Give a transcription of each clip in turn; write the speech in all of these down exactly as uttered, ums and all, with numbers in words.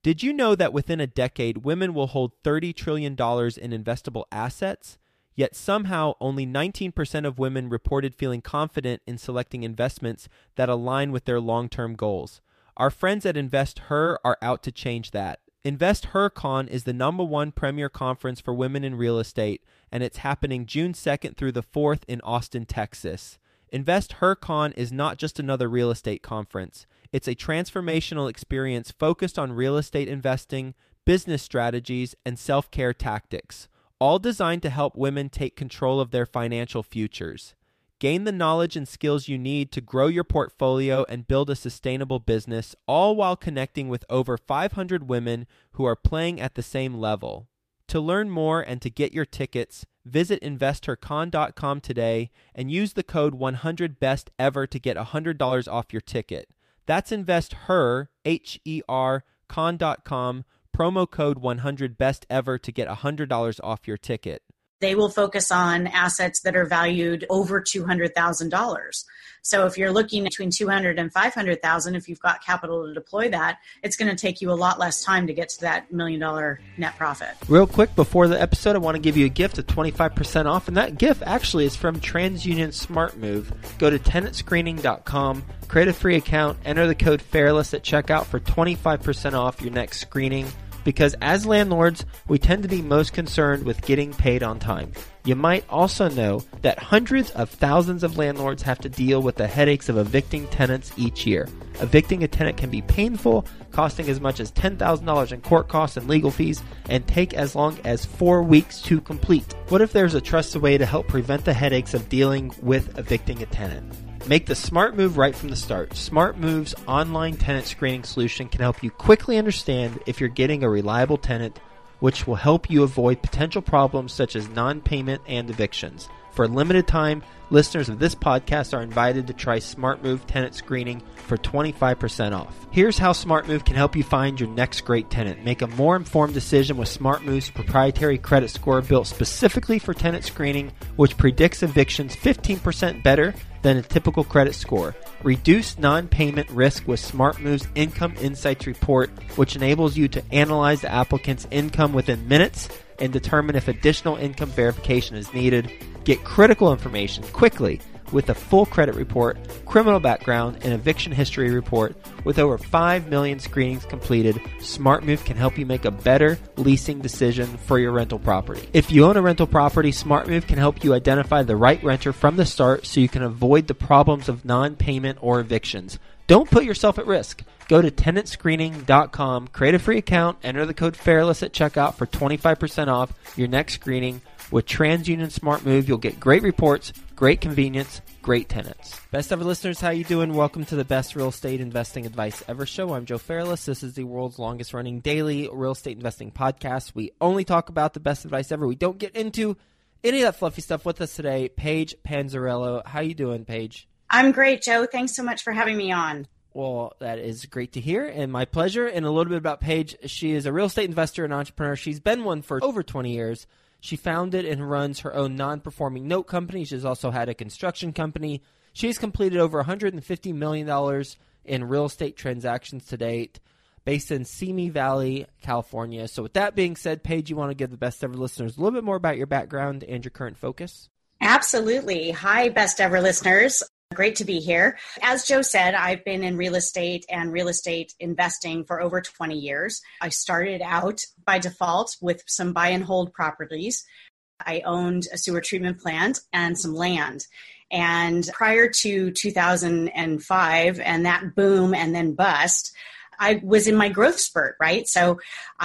Did you know that within a decade, women will hold thirty trillion dollars in investable assets? Yet somehow only nineteen percent of women reported feeling confident in selecting investments that align with their long-term goals. Our friends at InvestHer are out to change that. InvestHerCon is the number one premier conference for women in real estate, and it's happening June second through the fourth in Austin, Texas. InvestHerCon is not just another real estate conference. It's a transformational experience focused on real estate investing, business strategies, and self-care tactics, all designed to help women take control of their financial futures. Gain the knowledge and skills you need to grow your portfolio and build a sustainable business, all while connecting with over five hundred women who are playing at the same level. To learn more and to get your tickets, visit Invest Her Con dot com today and use the code one hundred best ever to get one hundred dollars off your ticket. That's InvestHer, H E R, con dot com, promo code one hundred best ever to get one hundred dollars off your ticket. They will focus on assets that are valued over two hundred thousand dollars. So if you're looking between two hundred thousand dollars and five hundred thousand dollars, if you've got capital to deploy that, it's going to take you a lot less time to get to that million dollar net profit. Real quick, before the episode, I want to give you a gift of twenty-five percent off, and that gift actually is from TransUnion SmartMove. Go to tenant screening dot com, create a free account, enter the code FAIRLESS at checkout for twenty-five percent off your next screening. Because as landlords, we tend to be most concerned with getting paid on time. You might also know that hundreds of thousands of landlords have to deal with the headaches of evicting tenants each year. Evicting a tenant can be painful, costing as much as ten thousand dollars in court costs and legal fees, and take as long as four weeks to complete. What if there's a trusted way to help prevent the headaches of dealing with evicting a tenant? Make the smart move right from the start. SmartMove's online tenant screening solution can help you quickly understand if you're getting a reliable tenant, which will help you avoid potential problems such as non-payment and evictions. For a limited time, listeners of this podcast are invited to try SmartMove tenant screening for twenty-five percent off. Here's how SmartMove can help you find your next great tenant. Make a more informed decision with SmartMove's proprietary credit score built specifically for tenant screening, which predicts evictions fifteen percent better than a typical credit score. Reduce non-payment risk with SmartMove's Income Insights report, which enables you to analyze the applicant's income within minutes and determine if additional income verification is needed. Get critical information quickly with a full credit report, criminal background, and eviction history report. With over five million screenings completed, SmartMove can help you make a better leasing decision for your rental property. If you own a rental property, SmartMove can help you identify the right renter from the start so you can avoid the problems of non-payment or evictions. Don't put yourself at risk. Go to tenant screening dot com, create a free account, enter the code FAIRLESS at checkout for twenty-five percent off your next screening. With TransUnion SmartMove, you'll get great reports, great convenience, great tenants. Best ever listeners, how you doing? Welcome to the best real estate investing advice ever show. I'm Joe Fairless. This is the world's longest running daily real estate investing podcast. We only talk about the best advice ever. We don't get into any of that fluffy stuff. With us today, Paige Panzarello. How you doing, Paige? I'm great, Joe. Thanks so much for having me on. Well, that is great to hear and my pleasure. And a little bit about Paige. She is a real estate investor and entrepreneur. She's been one for over twenty years. She founded and runs her own non-performing note company. She's also had a construction company. She's completed over one hundred fifty million dollars in real estate transactions to date, based in Simi Valley, California. So with that being said, Paige, you want to give the best ever listeners a little bit more about your background and your current focus? Absolutely. Hi, best ever listeners. Great to be here. As Joe said, I've been in real estate and real estate investing for over twenty years. I started out by default with some buy and hold properties. I owned a sewer treatment plant and some land. And prior to two thousand five and that boom and then bust, I was in my growth spurt, right? So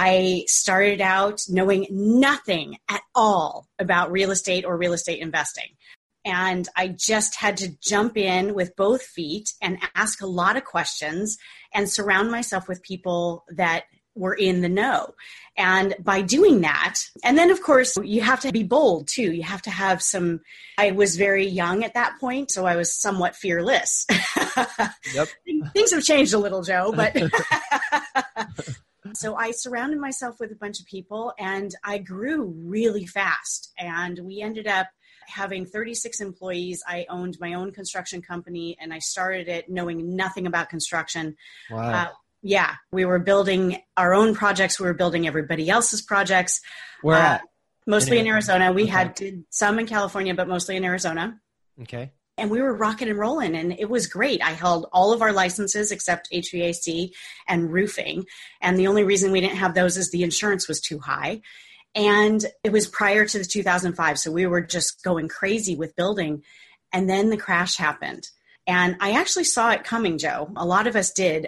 I started out knowing nothing at all about real estate or real estate investing. And I just had to jump in with both feet and ask a lot of questions and surround myself with people that were in the know. And by doing that, and then of course, you have to be bold too. You have to have some, I was very young at that point, so I was somewhat fearless. Yep. Things have changed a little, Joe, but so I surrounded myself with a bunch of people and I grew really fast. And we ended up having thirty-six employees. I owned my own construction company and I started it knowing nothing about construction. Wow. Uh, Yeah, we were building our own projects. We were building everybody else's projects. Where uh, at? Mostly in in Arizona. We okay. had did some in California, but mostly in Arizona. Okay. And we were rocking and rolling, and it was great. I held all of our licenses except H V A C and roofing. And the only reason we didn't have those is the insurance was too high. And it was prior to the two thousand five. So we were just going crazy with building. And then the crash happened. And I actually saw it coming, Joe. A lot of us did.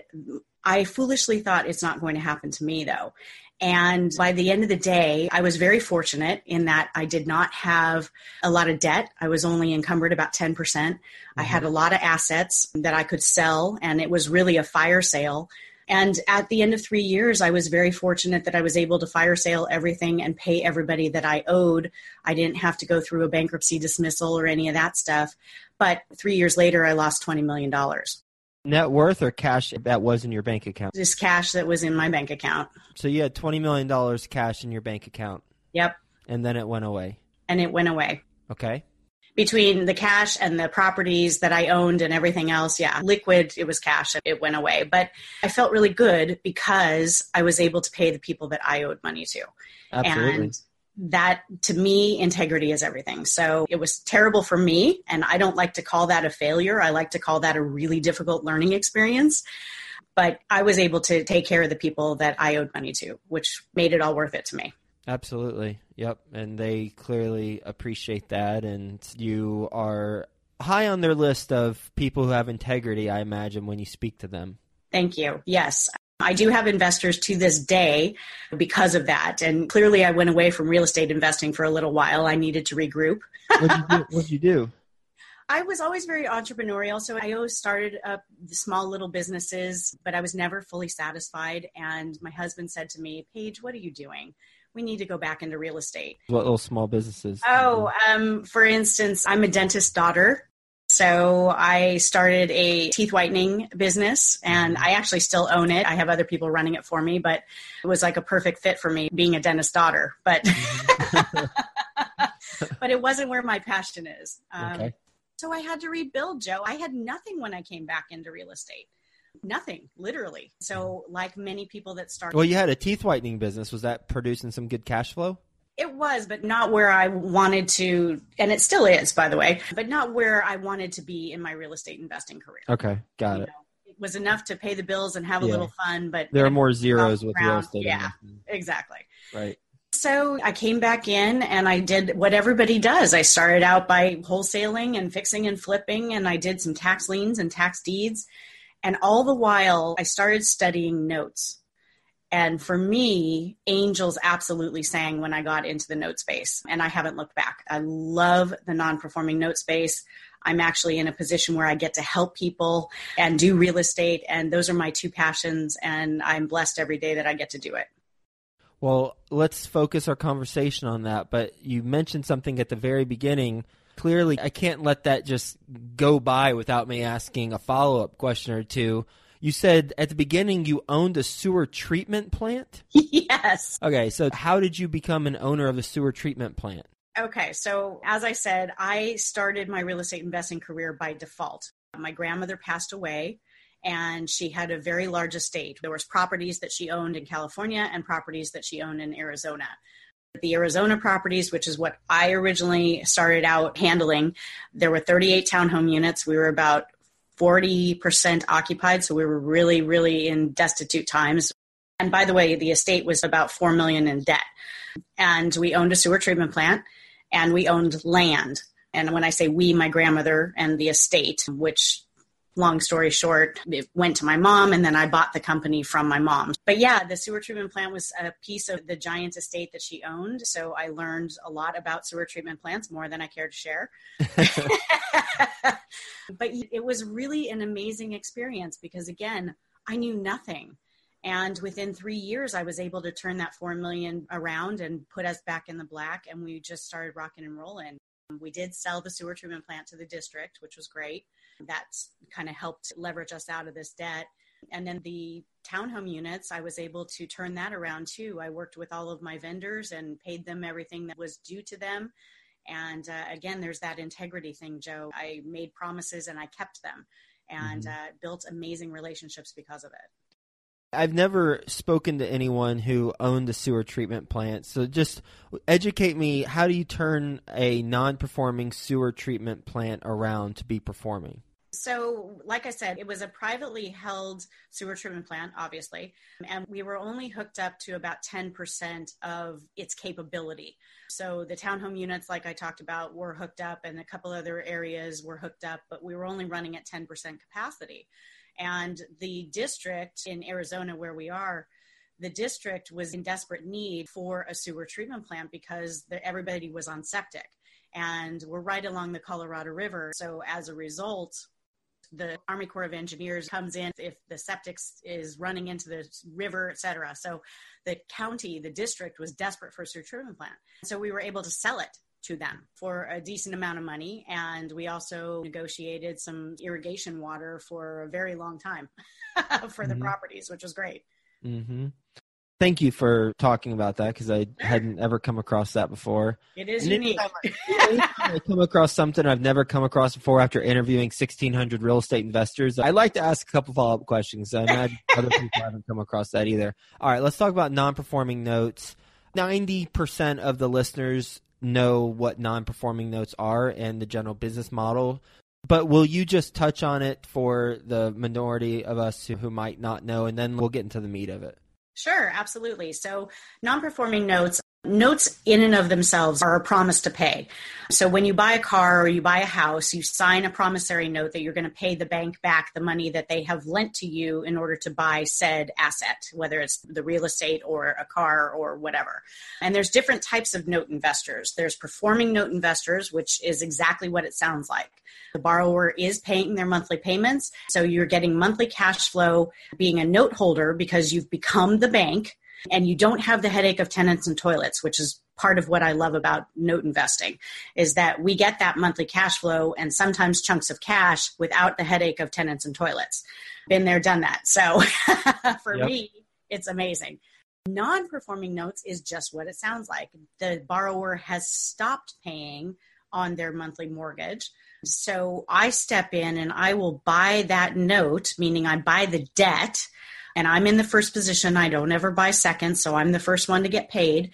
I foolishly thought it's not going to happen to me, though. And by the end of the day, I was very fortunate in that I did not have a lot of debt. I was only encumbered about ten percent. Mm-hmm. I had a lot of assets that I could sell, and it was really a fire sale. And at the end of three years, I was very fortunate that I was able to fire sale everything and pay everybody that I owed. I didn't have to go through a bankruptcy dismissal or any of that stuff. But three years later, I lost twenty million dollars. Net worth or cash that was in your bank account? Just cash that was in my bank account. So you had twenty million dollars cash in your bank account. Yep. And then it went away. And it went away. Okay. Between the cash and the properties that I owned and everything else, yeah, liquid, it was cash. It went away. But I felt really good because I was able to pay the people that I owed money to. Absolutely. And that, to me, integrity is everything. So it was terrible for me, and I don't like to call that a failure. I like to call that a really difficult learning experience. But I was able to take care of the people that I owed money to, which made it all worth it to me. Absolutely. Yep. And they clearly appreciate that. And you are high on their list of people who have integrity, I imagine, when you speak to them. Thank you. Yes. I do have investors to this day because of that. And clearly I went away from real estate investing for a little while. I needed to regroup. What'd you do? What'd you do? I was always very entrepreneurial. So I always started up small little businesses, but I was never fully satisfied. And my husband said to me, Paige, what are you doing? We need to go back into real estate. What little small businesses? Oh, um, for instance, I'm a dentist's daughter. So I started a teeth whitening business, and I actually still own it. I have other people running it for me, but it was like a perfect fit for me being a dentist's daughter. But but it wasn't where my passion is. Um, okay. So I had to rebuild, Joe. I had nothing when I came back into real estate. Nothing, literally. So like many people that start. Well, you had a teeth whitening business. Was that producing some good cash flow? It was, but not where I wanted to, and it still is, by the way, but not where I wanted to be in my real estate investing career. Okay, got you it. Know, it was enough to pay the bills and have a yeah. little fun, but there are more zeros with real estate. Yeah, exactly. Right. So I came back in and I did what everybody does. I started out by wholesaling and fixing and flipping, and I did some tax liens and tax deeds. And all the while, I started studying notes. And for me, angels absolutely sang when I got into the note space, and I haven't looked back. I love the non-performing note space. I'm actually in a position where I get to help people and do real estate, and those are my two passions, and I'm blessed every day that I get to do it. Well, let's focus our conversation on that, but you mentioned something at the very beginning. Clearly, I can't let that just go by without me asking a follow-up question or two. You said at the beginning you owned a sewer treatment plant? Yes. Okay, so how did you become an owner of a sewer treatment plant? Okay, so as I said, I started my real estate investing career by default. My grandmother passed away, and she had a very large estate. There was properties that she owned in California and properties that she owned in Arizona. The Arizona properties, which is what I originally started out handling, there were thirty-eight townhome units. We were about forty percent occupied, so we were really, really in destitute times. And by the way, the estate was about four million dollars in debt. And we owned a sewer treatment plant, and we owned land. And when I say we, my grandmother and the estate, which, long story short, it went to my mom, and then I bought the company from my mom. But yeah, the sewer treatment plant was a piece of the giant estate that she owned. So I learned a lot about sewer treatment plants, more than I care to share. But it was really an amazing experience because, again, I knew nothing. And within three years, I was able to turn that four million dollars around and put us back in the black. And we just started rocking and rolling. We did sell the sewer treatment plant to the district, which was great. That's kind of helped leverage us out of this debt. And then the townhome units, I was able to turn that around too. I worked with all of my vendors and paid them everything that was due to them. And uh, again, there's that integrity thing, Joe. I made promises and I kept them, and mm-hmm. uh, built amazing relationships because of it. I've never spoken to anyone who owned a sewer treatment plant. So just educate me, how do you turn a non-performing sewer treatment plant around to be performing? So, like I said, it was a privately held sewer treatment plant, obviously, and we were only hooked up to about ten percent of its capability. So the townhome units, like I talked about, were hooked up, and a couple other areas were hooked up, but we were only running at ten percent capacity. And the district in Arizona where we are, the district was in desperate need for a sewer treatment plant because the, everybody was on septic. And we're right along the Colorado River. So as a result, the Army Corps of Engineers comes in if the septic is running into the river, et cetera. So the county, the district was desperate for a sewer treatment plant. So we were able to sell it to them for a decent amount of money. And we also negotiated some irrigation water for a very long time for the mm-hmm. properties, which was great. Mm-hmm. Thank you for talking about that because I hadn't ever come across that before. It is and unique. Anytime I, anytime I come across something I've never come across before after interviewing sixteen hundred real estate investors, I'd like to ask a couple follow-up questions. I imagine other people haven't come across that either. All right, let's talk about non-performing notes. ninety percent of the listeners know what non-performing notes are and the general business model. But will you just touch on it for the minority of us who might not know, and then we'll get into the meat of it? Sure, absolutely. So non-performing notes, notes in and of themselves are a promise to pay. So when you buy a car or you buy a house, you sign a promissory note that you're going to pay the bank back the money that they have lent to you in order to buy said asset, whether it's the real estate or a car or whatever. And there's different types of note investors. There's performing note investors, which is exactly what it sounds like. The borrower is paying their monthly payments. So you're getting monthly cash flow being a note holder because you've become the bank. And you don't have the headache of tenants and toilets, which is part of what I love about note investing, is that we get that monthly cash flow and sometimes chunks of cash without the headache of tenants and toilets. Been there, done that. So for yep. me, it's amazing. Non-performing notes is just what it sounds like. The borrower has stopped paying on their monthly mortgage. So I step in and I will buy that note, meaning I buy the debt. And I'm in the first position. I don't ever buy second, so I'm the first one to get paid.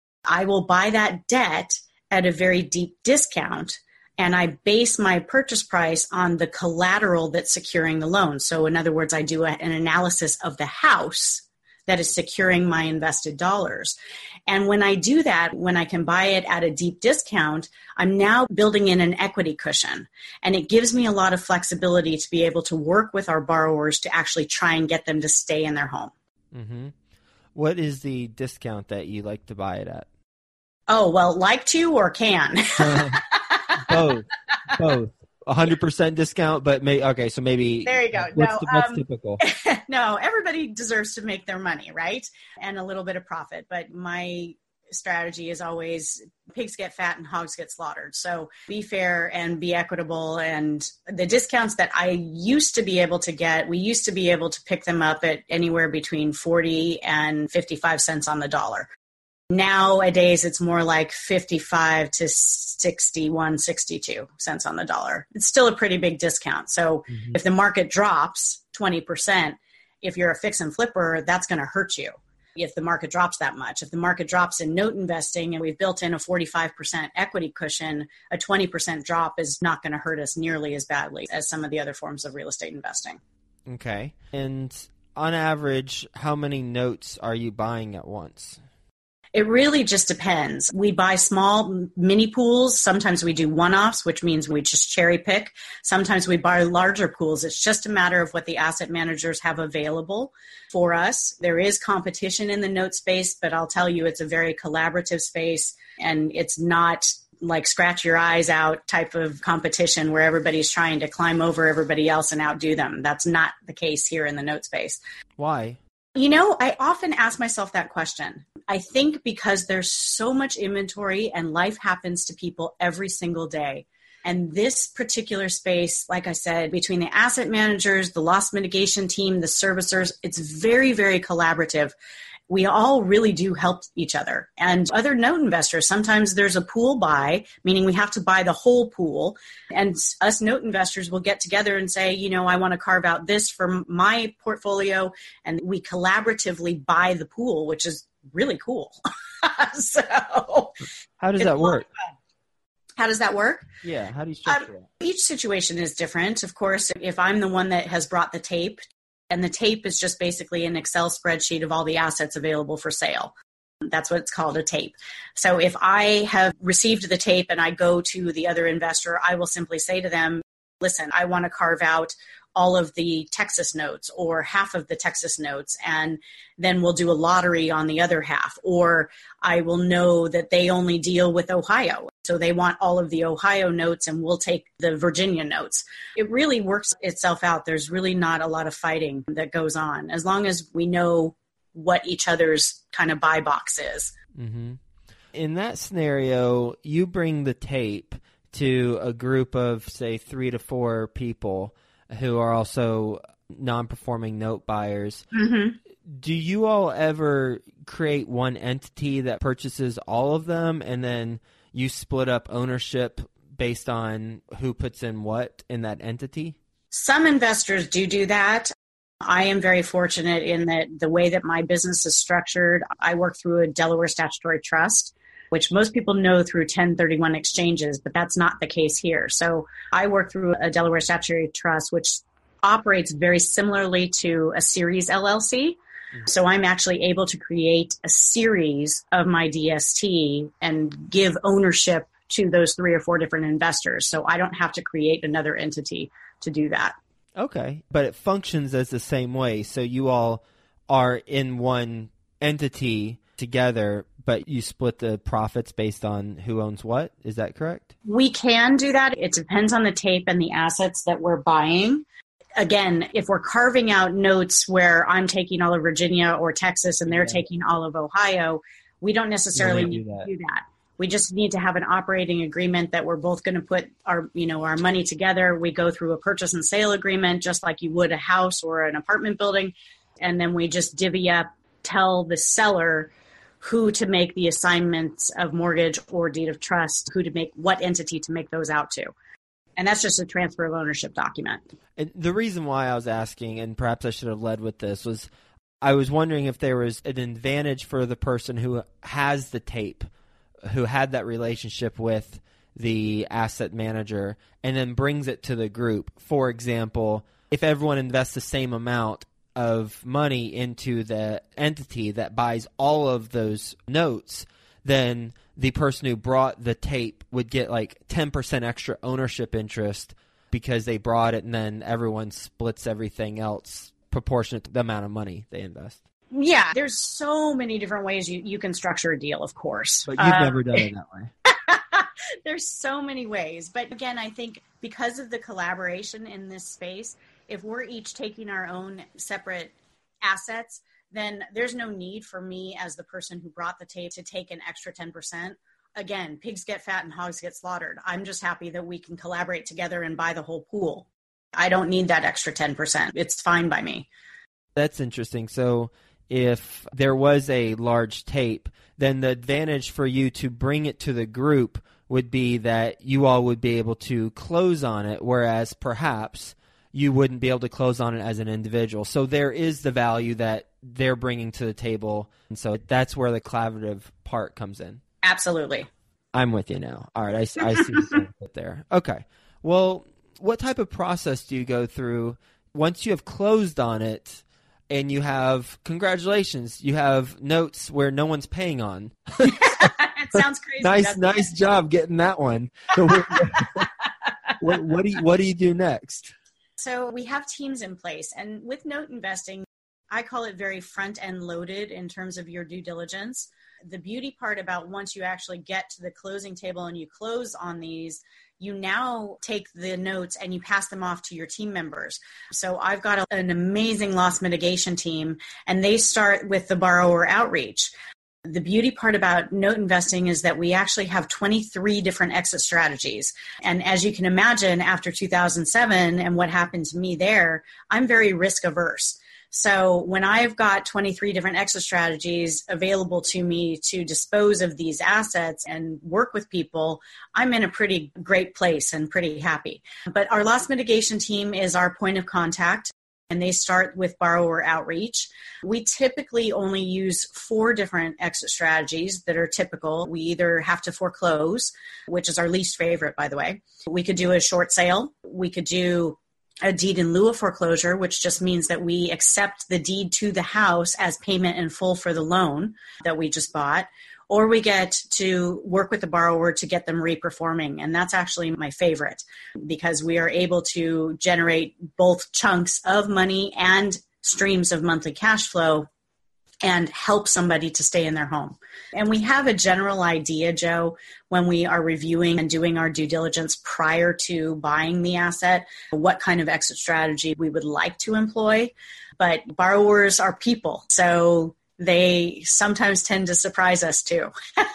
I will buy that debt at a very deep discount, and I base my purchase price on the collateral that's securing the loan. So in other words, I do a, an analysis of the house that is securing my invested dollars. And when I do that, when I can buy it at a deep discount, I'm now building in an equity cushion. And it gives me a lot of flexibility to be able to work with our borrowers to actually try and get them to stay in their home. Mm-hmm. What is the discount that you like to buy it at? Oh, well, like to or can? Both. Both. one hundred percent discount, but may okay, so maybe there you go. What's, no, the, what's um, typical? No, everybody deserves to make their money, right? And a little bit of profit. But my strategy is always pigs get fat and hogs get slaughtered. So be fair and be equitable. And the discounts that I used to be able to get, we used to be able to pick them up at anywhere between forty and fifty-five cents on the dollar. Nowadays, it's more like fifty-five to sixty-one, sixty-two cents on the dollar. It's still a pretty big discount. So mm-hmm. if the market drops twenty percent, if you're a fix and flipper, that's going to hurt you if the market drops that much. If the market drops in note investing and we've built in a forty-five percent equity cushion, a twenty percent drop is not going to hurt us nearly as badly as some of the other forms of real estate investing. Okay. And on average, how many notes are you buying at once? It really just depends. We buy small mini pools. Sometimes we do one-offs, which means we just cherry pick. Sometimes we buy larger pools. It's just a matter of what the asset managers have available for us. There is competition in the note space, but I'll tell you it's a very collaborative space, and it's not like scratch your eyes out type of competition where everybody's trying to climb over everybody else and outdo them. That's not the case here in the note space. Why? You know, I often ask myself that question. I think because there's so much inventory and life happens to people every single day. And this particular space, like I said, between the asset managers, the loss mitigation team, the servicers, it's very, very collaborative. we all really do help each other. And other note investors, sometimes there's a pool buy, meaning we have to buy the whole pool. And us note investors will get together and say, you know, I want to carve out this for my portfolio. And we collaboratively buy the pool, which is really cool. So how does that work? How does that work? Yeah. How do you structure um, it? Each situation is different. Of course, if I'm the one that has brought the tape, and the tape is just basically an Excel spreadsheet of all the assets available for sale. That's what it's called, a tape. So if I have received the tape and I go to the other investor, I will simply say to them, listen, I want to carve out all of the Texas notes or half of the Texas notes, and then we'll do a lottery on the other half. Or I will know that they only deal with Ohio, so they want all of the Ohio notes and we'll take the Virginia notes. It really works itself out. There's really not a lot of fighting that goes on as long as we know what each other's kind of buy box is. Mm-hmm. In that scenario, you bring the tape to a group of, say, three to four people who are also non-performing note buyers. Mm-hmm. Do you all ever create one entity that purchases all of them, and then you split up ownership based on who puts in what in that entity? Some investors do do that. I am very fortunate in that the way that my business is structured, I work through a Delaware statutory trust, which most people know through ten thirty-one exchanges, but that's not the case here. So I work through a Delaware statutory trust, which operates very similarly to a series L L C. Mm-hmm. So I'm actually able to create a series of my D S T and give ownership to those three or four different investors. So I don't have to create another entity to do that. Okay, but it functions as the same way. So you all are in one entity together, but you split the profits based on who owns what. Is that correct? We can do that. It depends on the tape and the assets that we're buying. Again, if we're carving out notes where I'm taking all of Virginia or Texas and they're yeah. taking all of Ohio, we don't necessarily do need that. to do that. We just need to have an operating agreement that we're both going to put our, you know, our money together. We go through a purchase and sale agreement, just like you would a house or an apartment building. And then we just divvy up, tell the seller who to make the assignments of mortgage or deed of trust, who to make, what entity to make those out to. And that's just a transfer of ownership document. And the reason why I was asking, and perhaps I should have led with this, was I was wondering if there was an advantage for the person who has the tape, who had that relationship with the asset manager, and then brings it to the group. For example, if everyone invests the same amount of money into the entity that buys all of those notes, then the person who brought the tape would get like ten percent extra ownership interest because they brought it, and then everyone splits everything else proportionate to the amount of money they invest. Yeah, there's so many different ways you, you can structure a deal, of course. But you've um, never done it that way. There's so many ways. But again, I think because of the collaboration in this space, if we're each taking our own separate assets, then there's no need for me as the person who brought the tape to take an extra ten percent. Again, pigs get fat and hogs get slaughtered. I'm just happy that we can collaborate together and buy the whole pool. I don't need that extra ten percent. It's fine by me. That's interesting. So if there was a large tape, then the advantage for you to bring it to the group would be that you all would be able to close on it, whereas perhaps you wouldn't be able to close on it as an individual. So there is the value that they're bringing to the table, and so that's where the collaborative part comes in. Absolutely. I'm with you now. All right, I, I see the same bit there. Okay. Well, what type of process do you go through once you have closed on it and you have, congratulations, you have notes where no one's paying on? It sounds crazy. Nice, nice job getting that one. So what, what, what do you, what do you do next? So we have teams in place, and with note investing, I call it very front-end loaded in terms of your due diligence. The beauty part about once you actually get to the closing table and you close on these, you now take the notes and you pass them off to your team members. So I've got a, an amazing loss mitigation team, and they start with the borrower outreach. The beauty part about note investing is that we actually have twenty-three different exit strategies. And as you can imagine, after two thousand seven and what happened to me there, I'm very risk averse. So when I've got twenty-three different exit strategies available to me to dispose of these assets and work with people, I'm in a pretty great place and pretty happy. But our loss mitigation team is our point of contact, and they start with borrower outreach. We typically only use four different exit strategies that are typical. We either have to foreclose, which is our least favorite, by the way. We could do a short sale. We could do a deed in lieu of foreclosure, which just means that we accept the deed to the house as payment in full for the loan that we just bought. Or we get to work with the borrower to get them reperforming. And that's actually my favorite because we are able to generate both chunks of money and streams of monthly cash flow and help somebody to stay in their home. And we have a general idea, Joe, when we are reviewing and doing our due diligence prior to buying the asset, what kind of exit strategy we would like to employ. But borrowers are people. So they sometimes tend to surprise us too.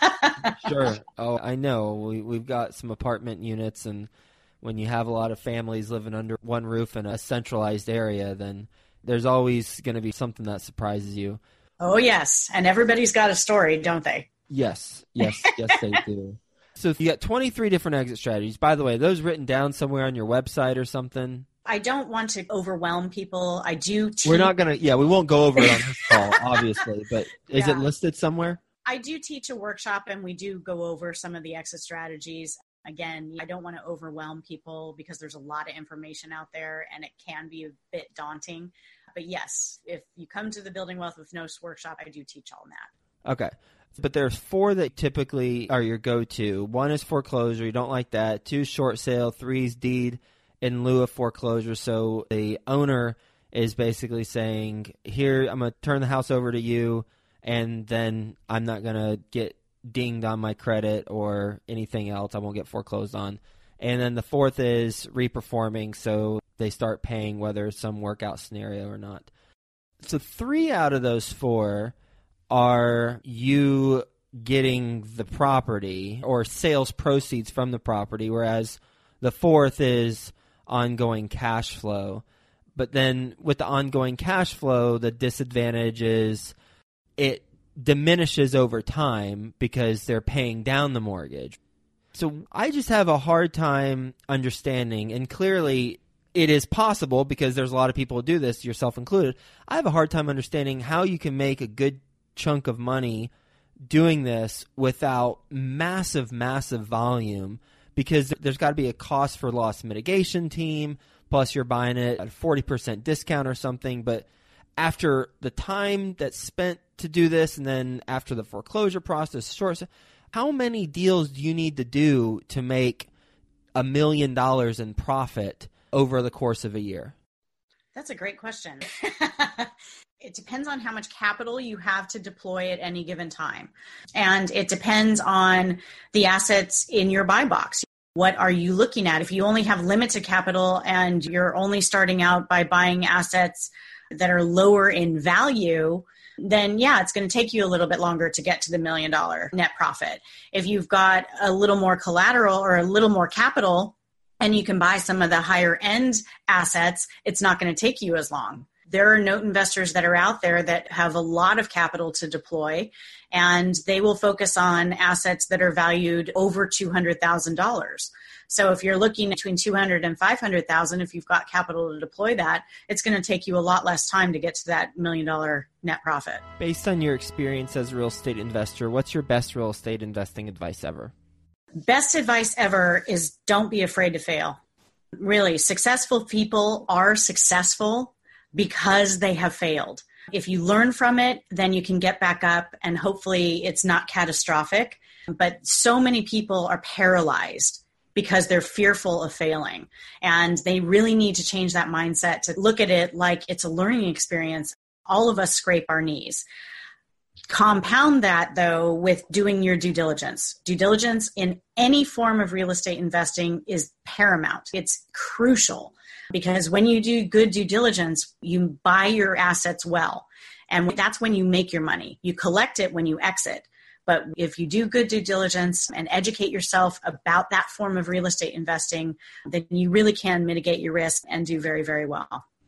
Sure. Oh, I know. We, we've got some apartment units, and when you have a lot of families living under one roof in a centralized area, then there's always going to be something that surprises you. Oh, yes. And everybody's got a story, don't they? Yes. Yes. Yes, they do. So you got twenty-three different exit strategies. By the way, those written down somewhere on your website or something? I don't want to overwhelm people. I do teach. We're not going to, yeah, we won't go over it on this call, obviously, but is Yeah. it listed somewhere? I do teach a workshop and we do go over some of the exit strategies. Again, I don't want to overwhelm people because there's a lot of information out there and it can be a bit daunting. But yes, if you come to the Building Wealth with Notes workshop, I do teach all that. Okay. But there's four that typically are your go-to. One is foreclosure. You don't like that. Two, short sale. Three is deed in lieu of foreclosure. So the owner is basically saying, here, I'm going to turn the house over to you, and then I'm not going to get dinged on my credit or anything else. I won't get foreclosed on. And then the fourth is reperforming, so they start paying whether it's some workout scenario or not. So three out of those four are you getting the property or sales proceeds from the property, whereas the fourth is ongoing cash flow. But then with the ongoing cash flow, the disadvantage is it diminishes over time because they're paying down the mortgage. So I just have a hard time understanding, and clearly it is possible because there's a lot of people who do this, yourself included. I have a hard time understanding how you can make a good chunk of money doing this without massive, massive volume, because there's got to be a cost for loss mitigation team, plus you're buying it at a forty percent discount or something. But after the time that's spent to do this, and then after the foreclosure process, short, how many deals do you need to do to make a million dollars in profit over the course of a year? That's a great question. It depends on how much capital you have to deploy at any given time. And it depends on the assets in your buy box. What are you looking at? If you only have limited capital and you're only starting out by buying assets that are lower in value, then yeah, it's going to take you a little bit longer to get to the million dollar net profit. If you've got a little more collateral or a little more capital and you can buy some of the higher end assets, it's not going to take you as long. There are note investors that are out there that have a lot of capital to deploy, and they will focus on assets that are valued over two hundred thousand dollars. So if you're looking between two hundred thousand dollars and five hundred thousand dollars, if you've got capital to deploy that, it's going to take you a lot less time to get to that million dollar net profit. Based on your experience as a real estate investor, what's your best real estate investing advice ever? Best advice ever is don't be afraid to fail. Really, successful people are successful because they have failed. If you learn from it, then you can get back up and hopefully it's not catastrophic. But so many people are paralyzed because they're fearful of failing. And they really need to change that mindset to look at it like it's a learning experience. All of us scrape our knees. Compound that, though, with doing your due diligence. Due diligence in any form of real estate investing is paramount. It's crucial because when you do good due diligence, you buy your assets well. And that's when you make your money. You collect it when you exit. But if you do good due diligence and educate yourself about that form of real estate investing, then you really can mitigate your risk and do very, very well.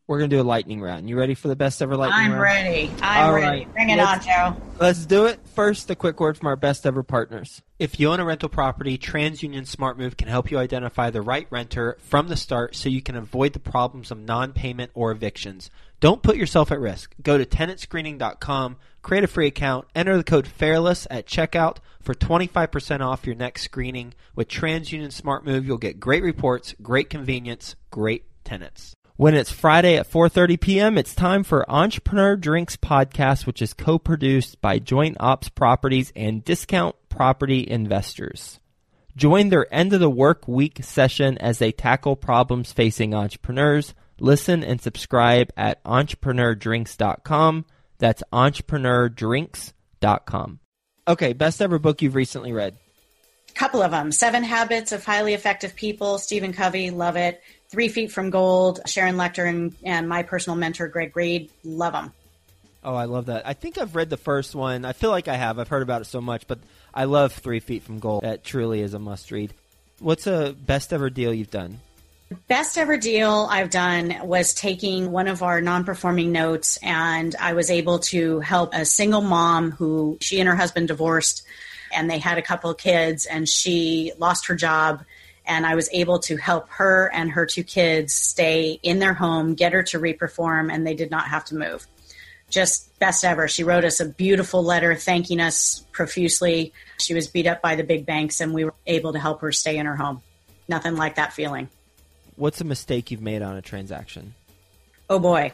We're going to do a lightning round. You ready for the best ever lightning I'm round? ready. I'm All ready. right. Bring it Let's- on, Joe. Let's do it. First, a quick word from our best ever partners. If you own a rental property, TransUnion SmartMove can help you identify the right renter from the start so you can avoid the problems of non-payment or evictions. Don't put yourself at risk. Go to tenant screening dot com, create a free account, enter the code FAIRLESS at checkout for twenty-five percent off your next screening. With TransUnion SmartMove, you'll get great reports, great convenience, great tenants. When it's Friday at four thirty p.m., it's time for Entrepreneur Drinks Podcast, which is co-produced by Joint Ops Properties and Discount Property Investors. Join their end of the work week session as they tackle problems facing entrepreneurs. Listen and subscribe at entrepreneur drinks dot com. That's entrepreneur drinks dot com. Okay, best ever book you've recently read. Couple of them. Seven Habits of Highly Effective People, Stephen Covey, love it. Three Feet from Gold, Sharon Lecter and, and my personal mentor, Greg Reed, love them. Oh, I love that. I think I've read the first one. I feel like I have. I've heard about it so much, but I love Three Feet from Gold. That truly is a must-read. What's a best ever deal you've done? Best ever deal I've done was taking one of our non-performing notes, and I was able to help a single mom who she and her husband divorced, and they had a couple of kids, and she lost her job. And I was able to help her and her two kids stay in their home, get her to reperform, and they did not have to move. Just best ever. She wrote us a beautiful letter thanking us profusely. She was beat up by the big banks, and we were able to help her stay in her home. Nothing like that feeling. What's a mistake you've made on a transaction? Oh, boy.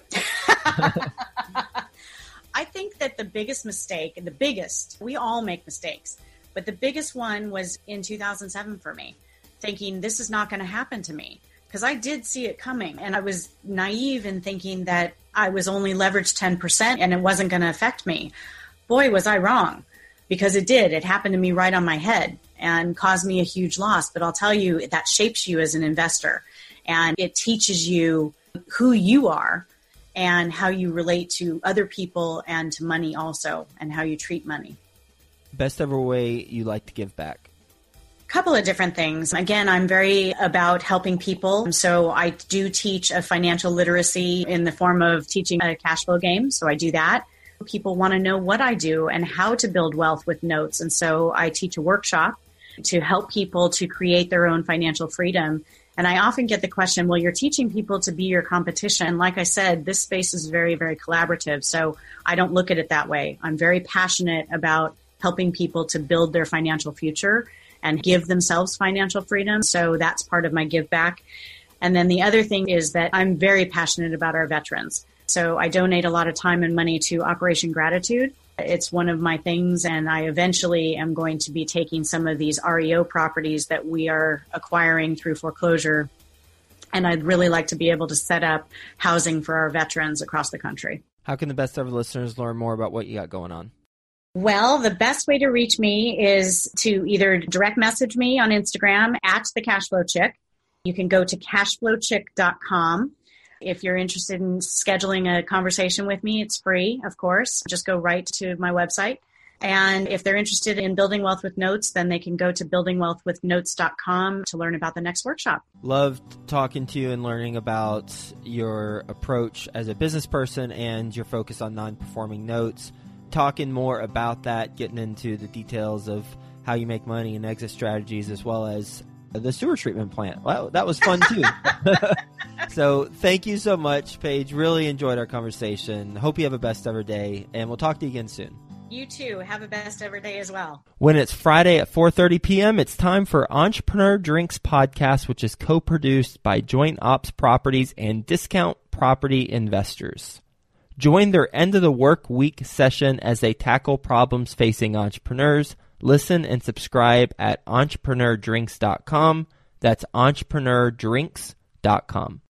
I think that the biggest mistake, and the biggest, we all make mistakes, but the biggest one was in two thousand seven for me. Thinking this is not going to happen to me, because I did see it coming, and I was naive in thinking that I was only leveraged ten percent and it wasn't going to affect me. Boy, was I wrong, because it did. It happened to me right on my head and caused me a huge loss. But I'll tell you, that shapes you as an investor, and it teaches you who you are and how you relate to other people and to money also, and how you treat money. Best ever way you like to give back? Couple of different things. Again, I'm very about helping people. So I do teach a financial literacy in the form of teaching a cash flow game. So I do that. People want to know what I do and how to build wealth with notes. And so I teach a workshop to help people to create their own financial freedom. And I often get the question, well, you're teaching people to be your competition. Like I said, this space is very, very collaborative. So I don't look at it that way. I'm very passionate about helping people to build their financial future and give themselves financial freedom. So that's part of my give back. And then the other thing is that I'm very passionate about our veterans. So I donate a lot of time and money to Operation Gratitude. It's one of my things, and I eventually am going to be taking some of these R E O properties that we are acquiring through foreclosure. And I'd really like to be able to set up housing for our veterans across the country. How can the best ever listeners learn more about what you got going on? Well, the best way to reach me is to either direct message me on Instagram at the Cashflow Chick. You can go to cashflow chick dot com. If you're interested in scheduling a conversation with me, it's free, of course. Just go right to my website. And if they're interested in building wealth with notes, then they can go to building wealth with notes dot com to learn about the next workshop. Loved talking to you and learning about your approach as a business person and your focus on non-performing notes. Talking more about that, getting into the details of how you make money and exit strategies, as well as the sewer treatment plant. Wow, that was fun too. So thank you so much, Paige. Really enjoyed our conversation. Hope you have a best ever day, and we'll talk to you again soon. You too. Have a best ever day as well. When it's Friday at four thirty p.m., it's time for Entrepreneur Drinks Podcast, which is co-produced by Joint Ops Properties and Discount Property Investors. Join their end of the work week session as they tackle problems facing entrepreneurs. Listen and subscribe at entrepreneur drinks dot com. That's entrepreneur drinks dot com.